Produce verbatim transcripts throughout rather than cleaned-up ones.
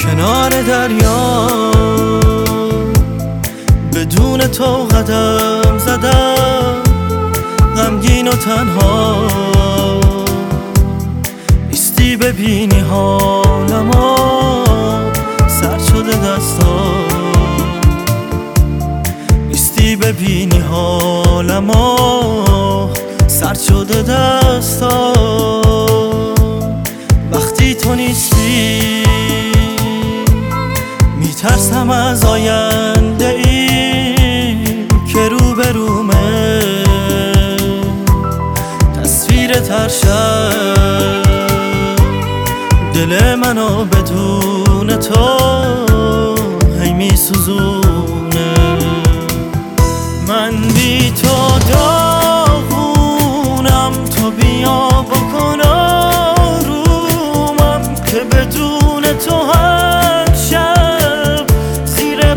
کنار دریا بدون تو قدم زدم، غمگین و تنها نیستی ببینی حالمو، سرد شده دستا نیستی ببینی حالمو، سرد شده دستا. وقتی تو نیستی میترسم از آینده ای که رو به رومه، تصویر ترشد دل منو بدون تو هی میسوزونه. من بی تو داغونم، تو بیا بکن آرومم که بدون تو هر شب زیر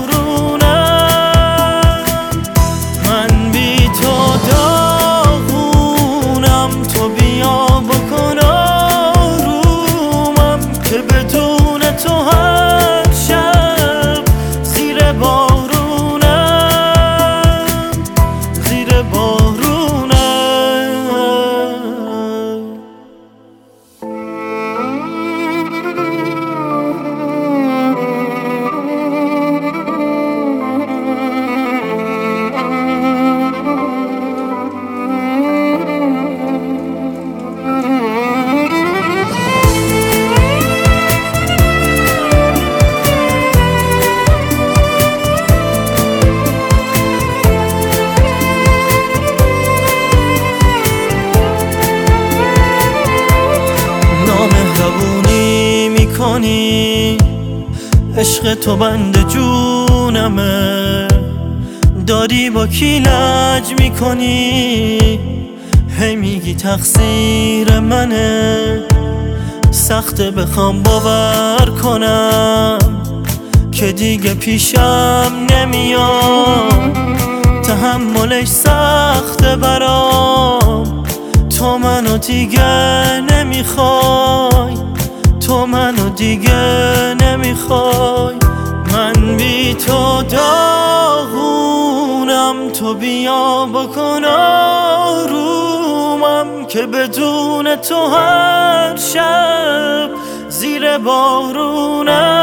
بارونم. من بی تو داغونم، تو بیا بکن آرومم که بدون تو هر شب زیر بارونم، زیر بارونم. نامهربونی میکنی، عشق تو بند جونمه، داری با کی لج میکنی، هی میگی تقصیر منه. سخته بخوام باور کنم که دیگه پیشم نمیاد، تحملش سخته برام، تو منو دیگه نمیخوای، تو منو دیگه نمیخوای. من بی تو داغونم، تو بیا بکن آرومم که بدون تو هر شب زیر بارونم.